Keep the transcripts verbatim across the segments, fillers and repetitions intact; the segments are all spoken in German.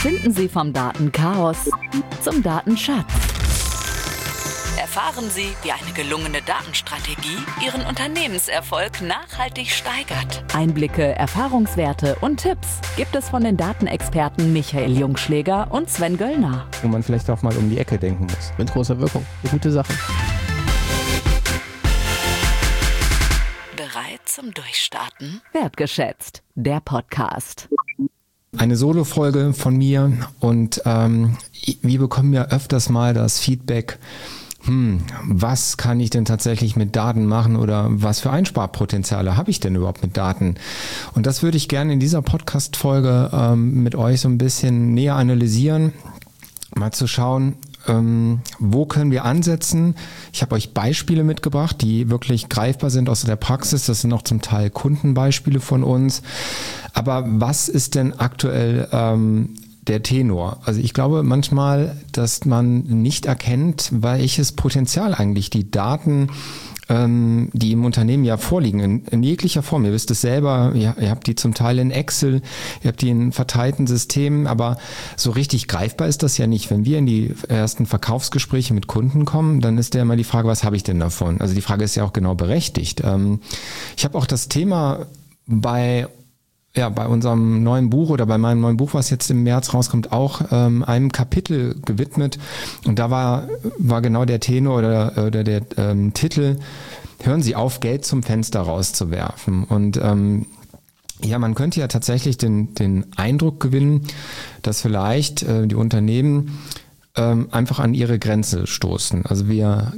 Finden Sie vom Datenchaos zum Datenschatz. Erfahren Sie, wie eine gelungene Datenstrategie Ihren Unternehmenserfolg nachhaltig steigert. Einblicke, Erfahrungswerte und Tipps gibt es von den Datenexperten Michael Jungschläger und Sven Göllner. Wo man vielleicht auch mal um die Ecke denken muss. Mit großer Wirkung. Eine gute Sache. Bereit zum Durchstarten? Wertgeschätzt, der Podcast. Eine Solo-Folge von mir und ähm, wir bekommen ja öfters mal das Feedback, hm, was kann ich denn tatsächlich mit Daten machen oder was für Einsparpotenziale habe ich denn überhaupt mit Daten? Und das würde ich gerne in dieser Podcast-Folge ähm, mit euch so ein bisschen näher analysieren, mal zu schauen, ähm, wo können wir ansetzen. Ich habe euch Beispiele mitgebracht, die wirklich greifbar sind aus der Praxis. Das sind auch zum Teil Kundenbeispiele von uns. Aber was ist denn aktuell ähm, der Tenor? Also ich glaube manchmal, dass man nicht erkennt, welches Potenzial eigentlich die Daten, ähm, die im Unternehmen ja vorliegen, in, in jeglicher Form. Ihr wisst es selber, ihr, ihr habt die zum Teil in Excel, ihr habt die in verteilten Systemen, aber so richtig greifbar ist das ja nicht. Wenn wir in die ersten Verkaufsgespräche mit Kunden kommen, dann ist ja immer die Frage, was habe ich denn davon? Also die Frage ist ja auch genau berechtigt. Ähm, ich habe auch das Thema bei Ja, bei unserem neuen Buch oder bei meinem neuen Buch, was jetzt im März rauskommt, auch ähm, einem Kapitel gewidmet. Und da war war genau der Tenor oder, oder der ähm, Titel, hören Sie auf, Geld zum Fenster rauszuwerfen. Und ähm, ja, man könnte ja tatsächlich den, den Eindruck gewinnen, dass vielleicht äh, die Unternehmen ähm, einfach an ihre Grenze stoßen. Also wir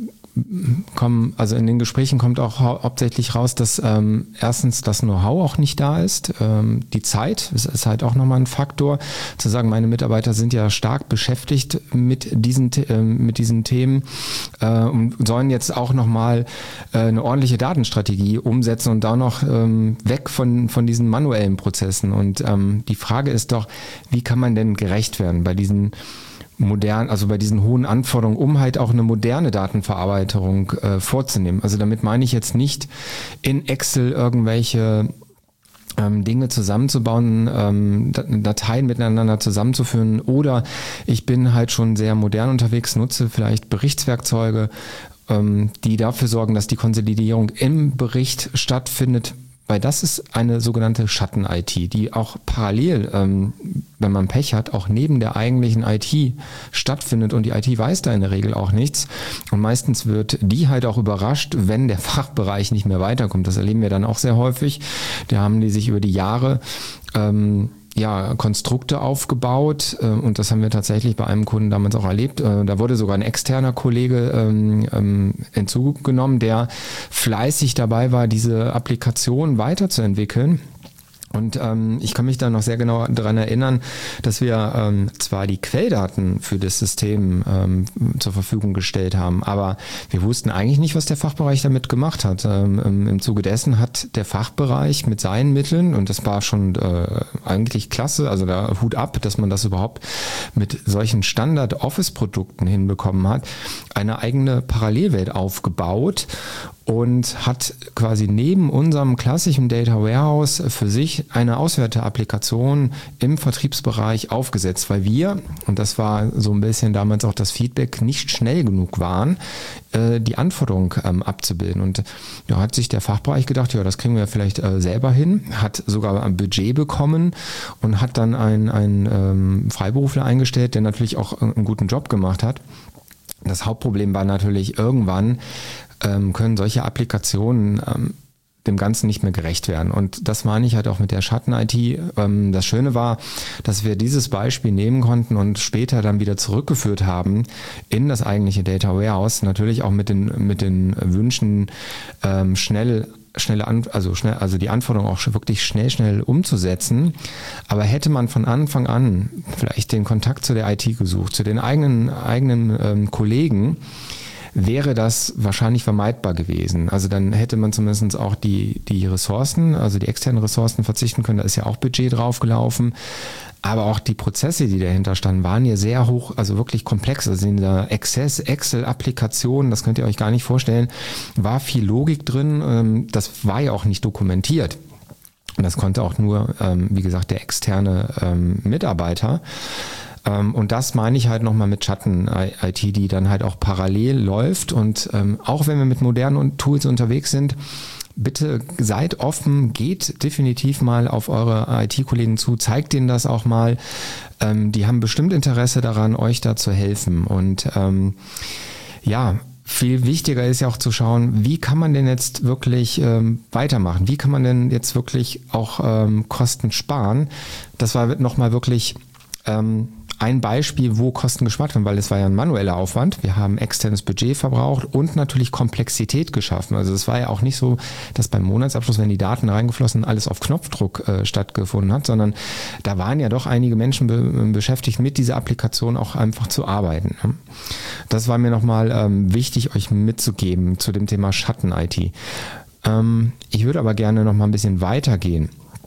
kommen, also in den Gesprächen kommt auch hau- hauptsächlich raus, dass ähm, erstens das Know-how auch nicht da ist, ähm, die Zeit ist, ist halt auch nochmal ein Faktor, zu sagen, meine Mitarbeiter sind ja stark beschäftigt mit diesen äh, mit diesen Themen äh, und sollen jetzt auch nochmal äh, eine ordentliche Datenstrategie umsetzen und da noch ähm, weg von von diesen manuellen Prozessen. Und ähm, die Frage ist doch, wie kann man denn gerecht werden bei diesen modern, also bei diesen hohen Anforderungen, um halt auch eine moderne Datenverarbeitung äh, vorzunehmen. Also damit meine ich jetzt nicht in Excel irgendwelche ähm, Dinge zusammenzubauen, ähm, Dateien miteinander zusammenzuführen, oder ich bin halt schon sehr modern unterwegs, nutze vielleicht Berichtswerkzeuge, ähm, die dafür sorgen, dass die Konsolidierung im Bericht stattfindet. Weil das ist eine sogenannte Schatten-I T, die auch parallel, ähm, wenn man Pech hat, auch neben der eigentlichen I T stattfindet, und die I T weiß da in der Regel auch nichts. Und meistens wird die halt auch überrascht, wenn der Fachbereich nicht mehr weiterkommt. Das erleben wir dann auch sehr häufig. Da haben die sich über die Jahre ähm, ja, Konstrukte aufgebaut, äh, und das haben wir tatsächlich bei einem Kunden damals auch erlebt. Äh, da wurde sogar ein externer Kollege ähm, ähm, hinzugenommen, der fleißig dabei war, diese Applikation weiterzuentwickeln. Und ähm, ich kann mich da noch sehr genau daran erinnern, dass wir ähm, zwar die Quelldaten für das System ähm, zur Verfügung gestellt haben, aber wir wussten eigentlich nicht, was der Fachbereich damit gemacht hat. Ähm, im, Im Zuge dessen hat der Fachbereich mit seinen Mitteln, und das war schon äh, eigentlich klasse, also da Hut ab, dass man das überhaupt mit solchen Standard-Office-Produkten hinbekommen hat, eine eigene Parallelwelt aufgebaut und hat quasi neben unserem klassischen Data Warehouse für sich eine Auswerteapplikation im Vertriebsbereich aufgesetzt, weil wir, und das war so ein bisschen damals auch das Feedback, nicht schnell genug waren, äh, die Anforderung ähm, abzubilden. Und da hat sich der Fachbereich gedacht, ja, das kriegen wir vielleicht äh, selber hin, hat sogar ein Budget bekommen und hat dann einen, einen ähm, Freiberufler eingestellt, der natürlich auch einen guten Job gemacht hat. Das Hauptproblem war natürlich, irgendwann ähm, können solche Applikationen ähm, dem Ganzen nicht mehr gerecht werden. Und das meine ich halt auch mit der Schatten-I T. Ähm, das Schöne war, dass wir dieses Beispiel nehmen konnten und später dann wieder zurückgeführt haben in das eigentliche Data Warehouse. Natürlich auch mit den, mit den Wünschen, ähm, schnell schnelle An also schnell, also die Anforderungen auch wirklich schnell, schnell umzusetzen. Aber hätte man von Anfang an vielleicht den Kontakt zu der I T gesucht, zu den eigenen, eigenen ähm, Kollegen, wäre das wahrscheinlich vermeidbar gewesen. Also dann hätte man zumindest auch die, die Ressourcen, also die externen Ressourcen verzichten können. Da ist ja auch Budget draufgelaufen. Aber auch die Prozesse, die dahinter standen, waren ja sehr hoch, also wirklich komplex. Also in der Access, Excel-Applikation, das könnt ihr euch gar nicht vorstellen, war viel Logik drin. Das war ja auch nicht dokumentiert. Und das konnte auch nur, ähm, wie gesagt, der externe ähm, Mitarbeiter. Ähm, und das meine ich halt nochmal mit Schatten-I T, die dann halt auch parallel läuft. Und ähm, auch wenn wir mit modernen Tools unterwegs sind, bitte seid offen, geht definitiv mal auf eure I T-Kollegen zu, zeigt denen das auch mal. Ähm, die haben bestimmt Interesse daran, euch da zu helfen. Und ähm, ja, viel wichtiger ist ja auch zu schauen, wie kann man denn jetzt wirklich ähm, weitermachen? Wie kann man denn jetzt wirklich auch ähm, Kosten sparen? Das war nochmal wirklich ähm, ein Beispiel, wo Kosten gespart werden, weil es war ja ein manueller Aufwand. Wir haben externes Budget verbraucht und natürlich Komplexität geschaffen. Also es war ja auch nicht so, dass beim Monatsabschluss, wenn die Daten reingeflossen, alles auf Knopfdruck äh, stattgefunden hat, sondern da waren ja doch einige Menschen be- beschäftigt, mit dieser Applikation auch einfach zu arbeiten. Das war mir nochmal ähm, wichtig, euch mitzugeben zu dem Thema Schatten-I T. Ähm, ich würde aber gerne noch mal ein bisschen weitergehen,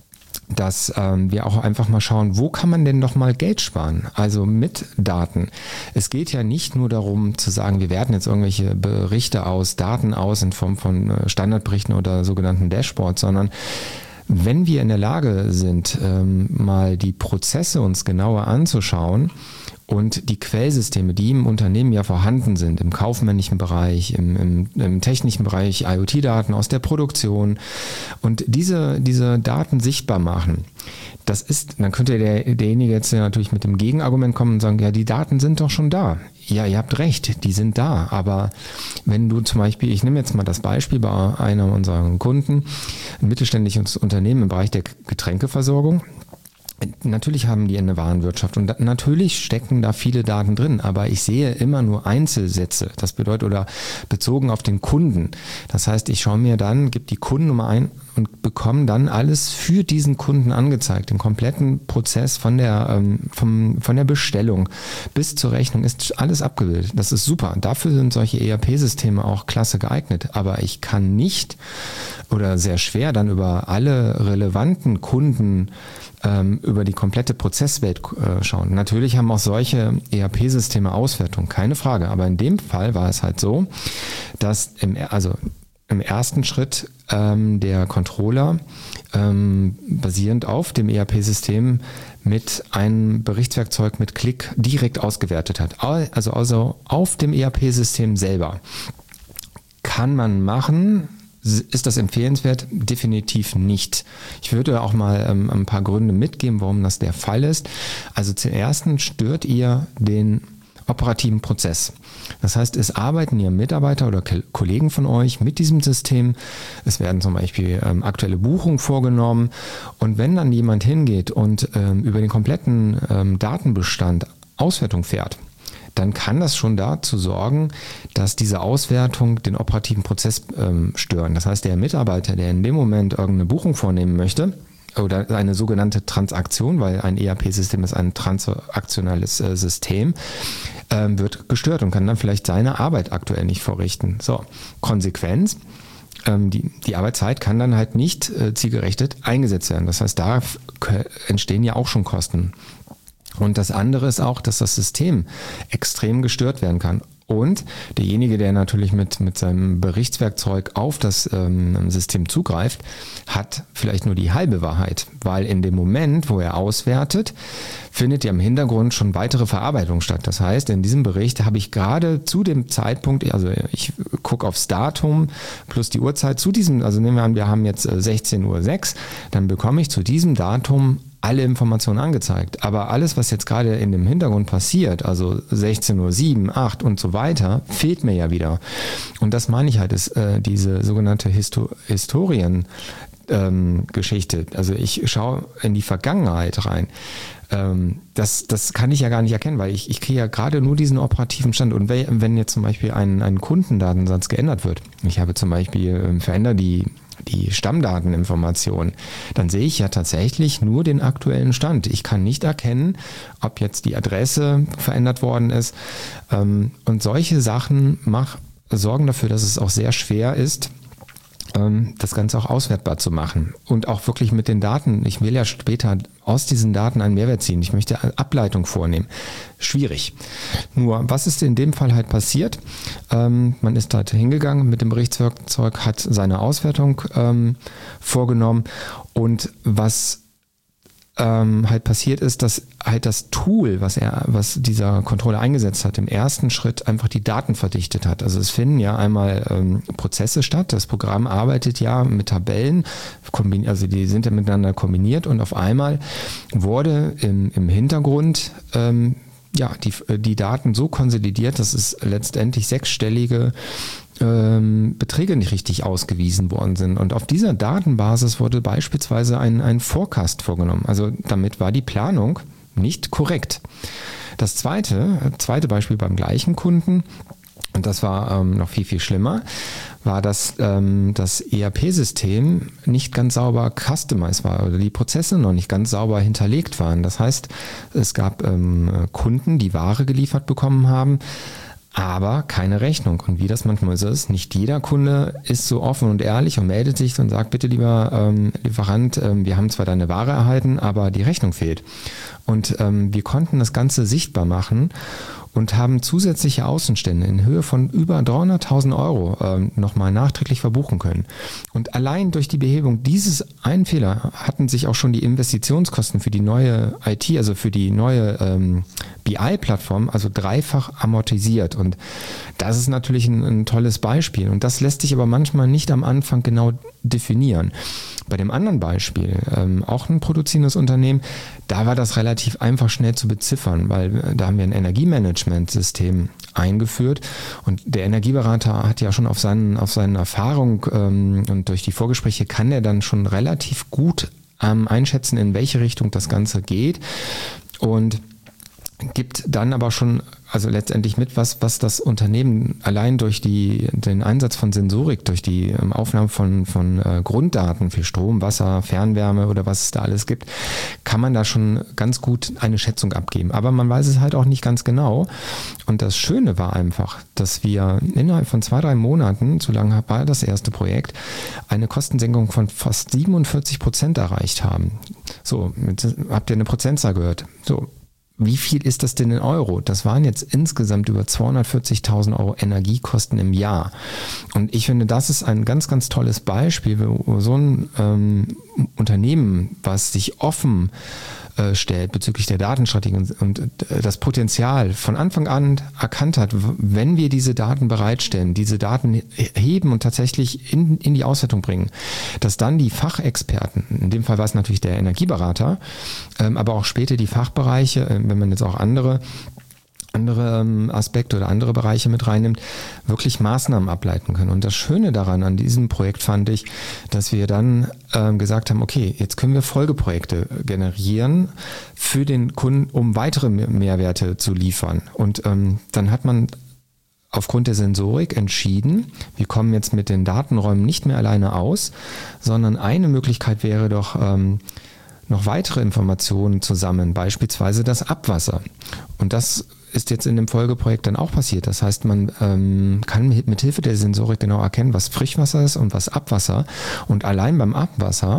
dass ähm, wir auch einfach mal schauen, wo kann man denn noch mal Geld sparen? Also mit Daten. Es geht ja nicht nur darum zu sagen, wir werten jetzt irgendwelche Berichte aus, Daten aus in Form von äh, Standardberichten oder sogenannten Dashboards, sondern wenn wir in der Lage sind, ähm, mal die Prozesse uns genauer anzuschauen und die Quellsysteme, die im Unternehmen ja vorhanden sind, im kaufmännischen Bereich, im, im, im technischen Bereich, IoT-Daten aus der Produktion und diese, diese Daten sichtbar machen, das ist, dann könnte der, derjenige jetzt natürlich mit dem Gegenargument kommen und sagen, ja, die Daten sind doch schon da. Ja, ihr habt recht, die sind da. Aber wenn du zum Beispiel, ich nehme jetzt mal das Beispiel bei einer unserer Kunden, ein mittelständisches Unternehmen im Bereich der Getränkeversorgung. Natürlich haben die eine Warenwirtschaft und natürlich stecken da viele Daten drin, aber ich sehe immer nur Einzelsätze. Das bedeutet, oder bezogen auf den Kunden. Das heißt, ich schaue mir dann, gebe die Kundennummer ein und bekomme dann alles für diesen Kunden angezeigt. Den kompletten Prozess von der, ähm, vom, von der Bestellung bis zur Rechnung ist alles abgebildet. Das ist super. Dafür sind solche E R P-Systeme auch klasse geeignet. Aber ich kann nicht oder sehr schwer dann über alle relevanten Kunden über die komplette Prozesswelt äh, schauen. Natürlich haben auch solche E R P-Systeme Auswertung, keine Frage. Aber in dem Fall war es halt so, dass im, also im ersten Schritt ähm, der Controller ähm, basierend auf dem E R P-System mit einem Berichtswerkzeug mit Klick direkt ausgewertet hat. Also, also auf dem E R P-System selber. Kann man machen. Ist das empfehlenswert? Definitiv nicht. Ich würde auch mal ähm, ein paar Gründe mitgeben, warum das der Fall ist. Also zum Ersten stört ihr den operativen Prozess. Das heißt, es arbeiten ja Mitarbeiter oder K- Kollegen von euch mit diesem System. Es werden zum Beispiel ähm, aktuelle Buchungen vorgenommen. Und wenn dann jemand hingeht und ähm, über den kompletten ähm, Datenbestand Auswertung fährt, dann kann das schon dazu sorgen, dass diese Auswertung den operativen Prozess ähm, stören. Das heißt, der Mitarbeiter, der in dem Moment irgendeine Buchung vornehmen möchte oder eine sogenannte Transaktion, weil ein E R P-System ist ein transaktionales äh, System, ähm, wird gestört und kann dann vielleicht seine Arbeit aktuell nicht verrichten. So, Konsequenz. Ähm, die, die Arbeitszeit kann dann halt nicht äh, zielgerichtet eingesetzt werden. Das heißt, da k- entstehen ja auch schon Kosten. Und das andere ist auch, dass das System extrem gestört werden kann. Und derjenige, der natürlich mit, mit seinem Berichtswerkzeug auf das ähm, System zugreift, hat vielleicht nur die halbe Wahrheit. Weil in dem Moment, wo er auswertet, findet ja im Hintergrund schon weitere Verarbeitung statt. Das heißt, in diesem Bericht habe ich gerade zu dem Zeitpunkt, also ich gucke aufs Datum plus die Uhrzeit, zu diesem, also nehmen wir an, wir haben jetzt sechzehn Uhr sechs, dann bekomme ich zu diesem Datum alle Informationen angezeigt. Aber alles, was jetzt gerade in dem Hintergrund passiert, also sechzehn Uhr sieben, acht und so weiter, fehlt mir ja wieder. Und das meine ich halt, ist äh, diese sogenannte Histo- Historien- ähm, Geschichte. Also ich schaue in die Vergangenheit rein. Ähm, das, das kann ich ja gar nicht erkennen, weil ich, ich kriege ja gerade nur diesen operativen Stand. Und wenn, wenn jetzt zum Beispiel ein, ein Kundendatensatz geändert wird, ich habe zum Beispiel ähm, verändere die die Stammdateninformation, dann sehe ich ja tatsächlich nur den aktuellen Stand. Ich kann nicht erkennen, ob jetzt die Adresse verändert worden ist. Und solche Sachen mach, sorgen dafür, dass es auch sehr schwer ist, das Ganze auch auswertbar zu machen und auch wirklich mit den Daten, ich will ja später aus diesen Daten einen Mehrwert ziehen, ich möchte eine Ableitung vornehmen. Schwierig. Nur, was ist in dem Fall halt passiert? Ähm, man ist halt hingegangen mit dem Berichtswerkzeug, hat seine Auswertung ähm, vorgenommen und was Ähm, halt passiert ist, dass halt das Tool, was er, was dieser Controller eingesetzt hat, im ersten Schritt einfach die Daten verdichtet hat. Also es finden ja einmal ähm, Prozesse statt. Das Programm arbeitet ja mit Tabellen, kombin- also die sind ja miteinander kombiniert und auf einmal wurde im, im Hintergrund ähm, ja die, die Daten so konsolidiert, dass es letztendlich sechsstellige Ähm, Beträge nicht richtig ausgewiesen worden sind. Und auf dieser Datenbasis wurde beispielsweise ein, ein Forecast vorgenommen. Also damit war die Planung nicht korrekt. Das zweite, zweite Beispiel beim gleichen Kunden, und das war ähm, noch viel, viel schlimmer, war, dass ähm, das E R P-System nicht ganz sauber customized war oder die Prozesse noch nicht ganz sauber hinterlegt waren. Das heißt, es gab ähm, Kunden, die Ware geliefert bekommen haben, aber keine Rechnung. Und wie das manchmal so ist, nicht jeder Kunde ist so offen und ehrlich und meldet sich und sagt, bitte lieber ähm, Lieferant, ähm, wir haben zwar deine Ware erhalten, aber die Rechnung fehlt. Und ähm, wir konnten das Ganze sichtbar machen und haben zusätzliche Außenstände in Höhe von über dreihunderttausend Euro ähm, nochmal nachträglich verbuchen können. Und allein durch die Behebung dieses einen Fehler hatten sich auch schon die Investitionskosten für die neue I T, also für die neue ähm, B I-Plattform, also dreifach amortisiert. Und das ist natürlich ein, ein tolles Beispiel. Und das lässt sich aber manchmal nicht am Anfang genau definieren. Bei dem anderen Beispiel, ähm, auch ein produzierendes Unternehmen, da war das relativ einfach schnell zu beziffern, weil da haben wir ein Energiemanagementsystem eingeführt und der Energieberater hat ja schon auf seinen, auf seine Erfahrung ähm, und durch die Vorgespräche kann er dann schon relativ gut ähm, einschätzen, in welche Richtung das Ganze geht und gibt dann aber schon also letztendlich mit, was, was das Unternehmen allein durch die, den Einsatz von Sensorik, durch die ähm, Aufnahme von, von äh, Grunddaten für Strom, Wasser, Fernwärme oder was es da alles gibt, kann man da schon ganz gut eine Schätzung abgeben. Aber man weiß es halt auch nicht ganz genau. Und das Schöne war einfach, dass wir innerhalb von zwei, drei Monaten, so lange war das erste Projekt, eine Kostensenkung von fast siebenundvierzig Prozent erreicht haben. So, jetzt habt ihr eine Prozentzahl gehört. So, wie viel ist das denn in Euro? Das waren jetzt insgesamt über zweihundertvierzigtausend Euro Energiekosten im Jahr. Und ich finde, das ist ein ganz, ganz tolles Beispiel, wo so ein ähm, Unternehmen, was sich offen äh, stellt bezüglich der Datenstrategie und, und äh, das Potenzial von Anfang an erkannt hat, wenn wir diese Daten bereitstellen, diese Daten heben und tatsächlich in, in die Auswertung bringen, dass dann die Fachexperten, in dem Fall war es natürlich der Energieberater, ähm, aber auch später die Fachbereiche, äh, wenn man jetzt auch andere andere Aspekte oder andere Bereiche mit reinnimmt, wirklich Maßnahmen ableiten können. Und das Schöne daran an diesem Projekt fand ich, dass wir dann ähm, gesagt haben, okay, jetzt können wir Folgeprojekte generieren für den Kunden, um weitere Mehrwerte zu liefern. Und ähm, dann hat man aufgrund der Sensorik entschieden, wir kommen jetzt mit den Datenräumen nicht mehr alleine aus, sondern eine Möglichkeit wäre doch, ähm, noch weitere Informationen zu sammeln, beispielsweise das Abwasser. Und das ist jetzt in dem Folgeprojekt dann auch passiert. Das heißt, man ähm, kann mit, mit Hilfe der Sensorik genau erkennen, was Frischwasser ist und was Abwasser. Und allein beim Abwasser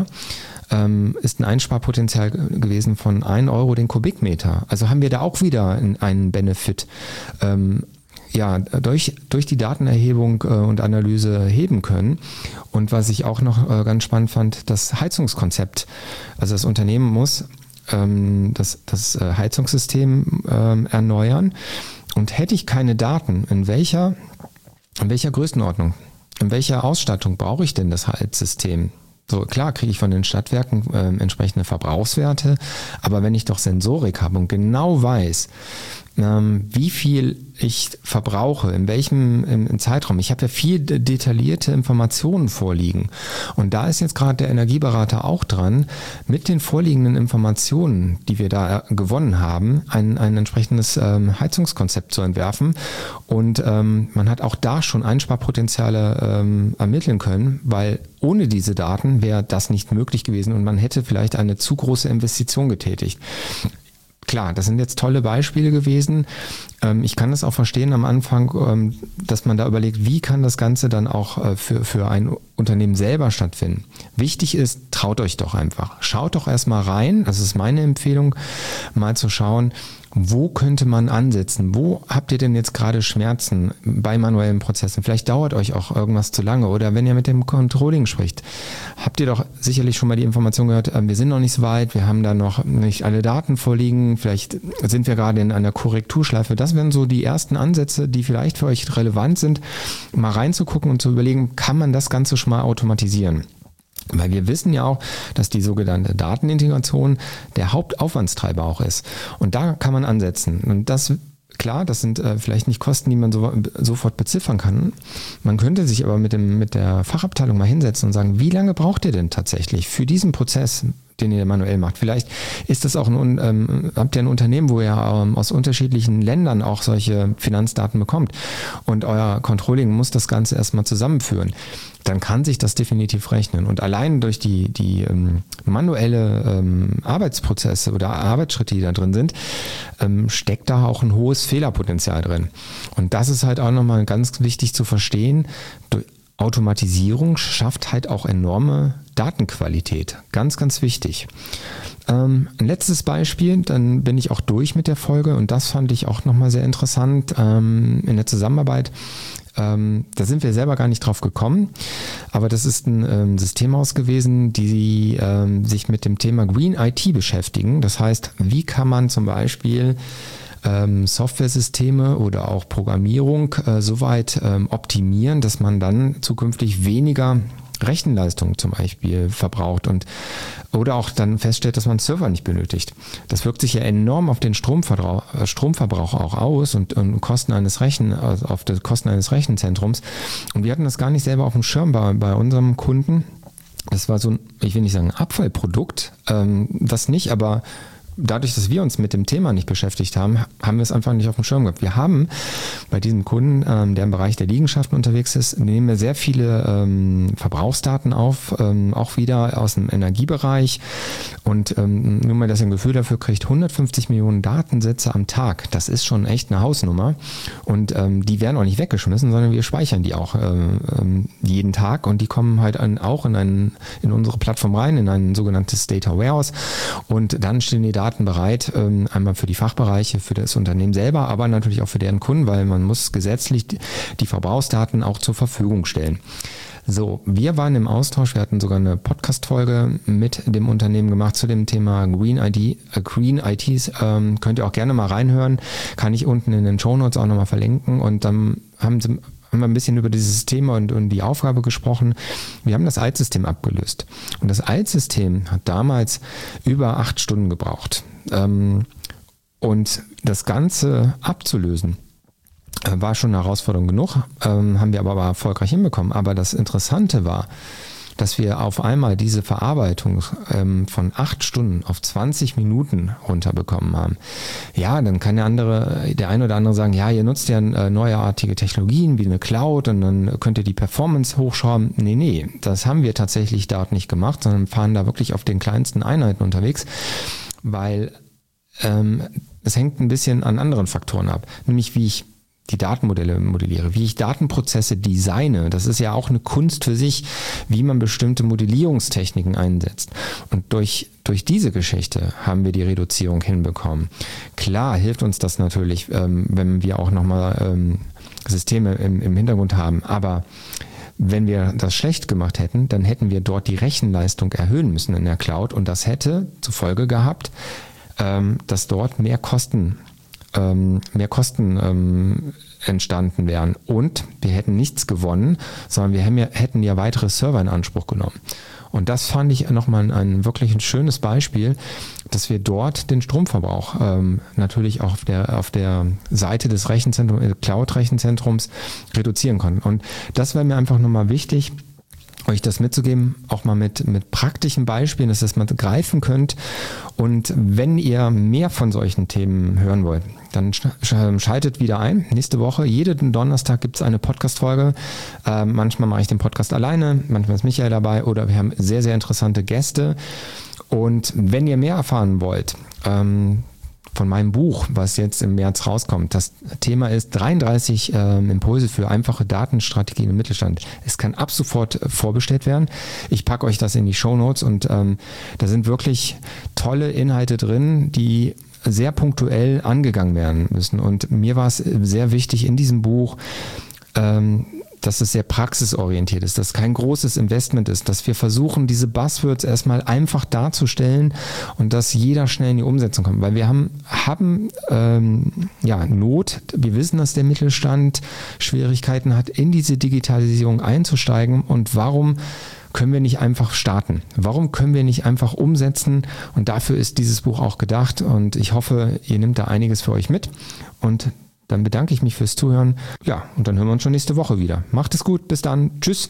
ähm, ist ein Einsparpotenzial gewesen von ein Euro den Kubikmeter. Also haben wir da auch wieder einen Benefit ähm, ja, durch, durch die Datenerhebung äh, und Analyse heben können. Und was ich auch noch äh, ganz spannend fand, das Heizungskonzept. Also das Unternehmen muss ähm, das, das äh, Heizungssystem ähm, erneuern. Und hätte ich keine Daten, in welcher, in welcher Größenordnung, in welcher Ausstattung brauche ich denn das Heizsystem? So, klar kriege ich von den Stadtwerken äh, entsprechende Verbrauchswerte, aber wenn ich doch Sensorik habe und genau weiß, ähm, wie viel ich verbrauche, in welchem im, im Zeitraum, ich habe ja viel detaillierte Informationen vorliegen und da ist jetzt gerade der Energieberater auch dran, mit den vorliegenden Informationen, die wir da gewonnen haben, ein, ein entsprechendes ähm, Heizungskonzept zu entwerfen und ähm, man hat auch da schon Einsparpotenziale ähm, ermitteln können, weil ohne diese Daten wäre das nicht möglich gewesen und man hätte vielleicht eine zu große Investition getätigt. Klar, das sind jetzt tolle Beispiele gewesen. Ich kann das auch verstehen am Anfang, dass man da überlegt, wie kann das Ganze dann auch für, für ein Unternehmen selber stattfinden. Wichtig ist, traut euch doch einfach. Schaut doch erstmal rein, das ist meine Empfehlung, mal zu schauen, wo könnte man ansetzen? Wo habt ihr denn jetzt gerade Schmerzen bei manuellen Prozessen? Vielleicht dauert euch auch irgendwas zu lange oder wenn ihr mit dem Controlling spricht, habt ihr doch sicherlich schon mal die Information gehört, wir sind noch nicht so weit, wir haben da noch nicht alle Daten vorliegen, vielleicht sind wir gerade in einer Korrekturschleife. Das wären so die ersten Ansätze, die vielleicht für euch relevant sind, mal reinzugucken und zu überlegen, kann man das Ganze schon mal automatisieren? Weil wir wissen ja auch, dass die sogenannte Datenintegration der Hauptaufwandstreiber auch ist. Und da kann man ansetzen. Und das, klar, das sind äh, vielleicht nicht Kosten, die man so, sofort beziffern kann. Man könnte sich aber mit dem, mit der Fachabteilung mal hinsetzen und sagen, wie lange braucht ihr denn tatsächlich für diesen Prozess, den ihr manuell macht? Vielleicht ist das auch ein, ähm, habt ihr ein Unternehmen, wo ihr ähm, aus unterschiedlichen Ländern auch solche Finanzdaten bekommt und euer Controlling muss das Ganze erstmal zusammenführen. Dann kann sich das definitiv rechnen. Und allein durch die, die ähm, manuelle ähm, Arbeitsprozesse oder Arbeitsschritte, die da drin sind, ähm, steckt da auch ein hohes Fehlerpotenzial drin. Und das ist halt auch nochmal ganz wichtig zu verstehen. Durch Automatisierung schafft halt auch enorme Datenqualität. Ganz, ganz wichtig. Ähm, ein letztes Beispiel, dann bin ich auch durch mit der Folge und das fand ich auch nochmal sehr interessant ähm, in der Zusammenarbeit. Ähm, da sind wir selber gar nicht drauf gekommen, aber das ist ein ähm, Systemhaus gewesen, die ähm, sich mit dem Thema Green I T beschäftigen. Das heißt, wie kann man zum Beispiel ähm, Softwaresysteme oder auch Programmierung äh, soweit ähm, optimieren, dass man dann zukünftig weniger Rechenleistung zum Beispiel verbraucht und oder auch dann feststellt, dass man einen Server nicht benötigt. Das wirkt sich ja enorm auf den Stromverbrauch, Stromverbrauch auch aus und, und Kosten eines Rechen, also auf die Kosten eines Rechenzentrums. Und wir hatten das gar nicht selber auf dem Schirm bei, bei unserem Kunden. Das war so ein, ich will nicht sagen Abfallprodukt, ähm, das nicht, aber dadurch, dass wir uns mit dem Thema nicht beschäftigt haben, haben wir es einfach nicht auf dem Schirm gehabt. Wir haben bei diesem Kunden, ähm, der im Bereich der Liegenschaften unterwegs ist, nehmen wir sehr viele ähm, Verbrauchsdaten auf, ähm, auch wieder aus dem Energiebereich. Und ähm, nur mal, dass ihr ein Gefühl dafür kriegt, hundertfünfzig Millionen Datensätze am Tag, das ist schon echt eine Hausnummer. Und ähm, die werden auch nicht weggeschmissen, sondern wir speichern die auch ähm, jeden Tag und die kommen halt an, auch in, einen, in unsere Plattform rein, in ein sogenanntes Data Warehouse. Und dann stehen die Daten bereit, einmal für die Fachbereiche, für das Unternehmen selber, aber natürlich auch für deren Kunden, weil man muss gesetzlich die Verbrauchsdaten auch zur Verfügung stellen. So, wir waren im Austausch, wir hatten sogar eine Podcast-Folge mit dem Unternehmen gemacht zu dem Thema Green I D, äh, Green I Ts, ähm, könnt ihr auch gerne mal reinhören, kann ich unten in den Shownotes auch nochmal verlinken und dann haben sie haben wir ein bisschen über dieses Thema und, und die Aufgabe gesprochen. Wir haben das Altsystem abgelöst. Und das Altsystem hat damals über acht Stunden gebraucht. Ähm, und das Ganze abzulösen äh, war schon eine Herausforderung genug, ähm, haben wir aber, aber erfolgreich hinbekommen. Aber das Interessante war, dass wir auf einmal diese Verarbeitung ähm, von acht Stunden auf zwanzig Minuten runterbekommen haben. Ja, dann kann der andere, der eine oder andere sagen, ja, ihr nutzt ja äh, neuartige Technologien wie eine Cloud und dann könnt ihr die Performance hochschrauben. Nee, nee, das haben wir tatsächlich dort nicht gemacht, sondern fahren da wirklich auf den kleinsten Einheiten unterwegs, weil ähm, es hängt ein bisschen an anderen Faktoren ab, nämlich wie ich die Datenmodelle modelliere, wie ich Datenprozesse designe. Das ist ja auch eine Kunst für sich, wie man bestimmte Modellierungstechniken einsetzt. Und durch, durch diese Geschichte haben wir die Reduzierung hinbekommen. Klar hilft uns das natürlich, ähm, wenn wir auch nochmal ähm, Systeme im, im Hintergrund haben, aber wenn wir das schlecht gemacht hätten, dann hätten wir dort die Rechenleistung erhöhen müssen in der Cloud und das hätte zur Folge gehabt, ähm, dass dort mehr Kosten mehr Kosten ähm, entstanden wären und wir hätten nichts gewonnen, sondern wir hätten ja, hätten ja weitere Server in Anspruch genommen. Und das fand ich nochmal ein, ein wirklich ein schönes Beispiel, dass wir dort den Stromverbrauch ähm, natürlich auch auf der, auf der Seite des Rechenzentrums, äh, Cloud-Rechenzentrums reduzieren konnten. Und das wäre mir einfach nochmal wichtig, euch das mitzugeben, auch mal mit, mit praktischen Beispielen, dass ihr das mal greifen könnt. Und wenn ihr mehr von solchen Themen hören wollt, dann schaltet wieder ein. Nächste Woche, jeden Donnerstag gibt es eine Podcast-Folge. Äh, manchmal mache ich den Podcast alleine, manchmal ist Michael dabei oder wir haben sehr, sehr interessante Gäste. Und wenn ihr mehr erfahren wollt, ähm, von meinem Buch, was jetzt im März rauskommt. Das Thema ist dreiunddreißig äh, Impulse für einfache Datenstrategien im Mittelstand. Es kann ab sofort äh, vorbestellt werden. Ich packe euch das in die Shownotes und ähm, da sind wirklich tolle Inhalte drin, die sehr punktuell angegangen werden müssen. Und mir war es sehr wichtig in diesem Buch, ähm, dass es sehr praxisorientiert ist, dass es kein großes Investment ist, dass wir versuchen, diese Buzzwords erstmal einfach darzustellen und dass jeder schnell in die Umsetzung kommt. Weil wir haben, haben ähm, ja, Not, wir wissen, dass der Mittelstand Schwierigkeiten hat, in diese Digitalisierung einzusteigen. Und warum können wir nicht einfach starten? Warum können wir nicht einfach umsetzen? Und dafür ist dieses Buch auch gedacht. Und ich hoffe, ihr nehmt da einiges für euch mit. Und dann bedanke ich mich fürs Zuhören. Ja, und dann hören wir uns schon nächste Woche wieder. Macht es gut, bis dann. Tschüss.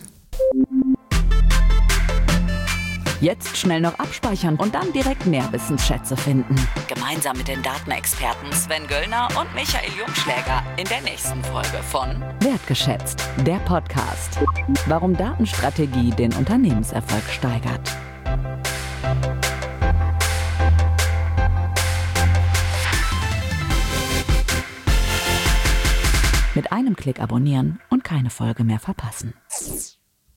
Jetzt schnell noch abspeichern und dann direkt Nährwissensschätze finden. Gemeinsam mit den Datenexperten Sven Göllner und Michael Jungschläger in der nächsten Folge von Wertgeschätzt, der Podcast. Warum Datenstrategie den Unternehmenserfolg steigert. Mit einem Klick abonnieren und keine Folge mehr verpassen.